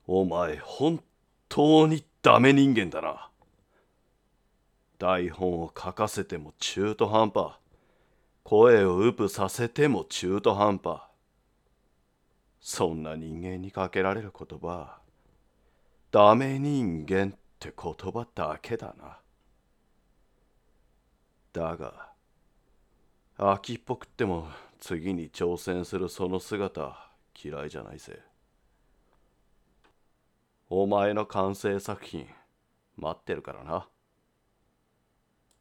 お前本当にダメ人間だな。台本を書かせても中途半端。声をウプさせても中途半端。そんな人間にかけられる言葉、ダメ人間って言葉だけだな。だが、秋っぽくっても次に挑戦するその姿、嫌いじゃないぜ。お前の完成作品、待ってるからな。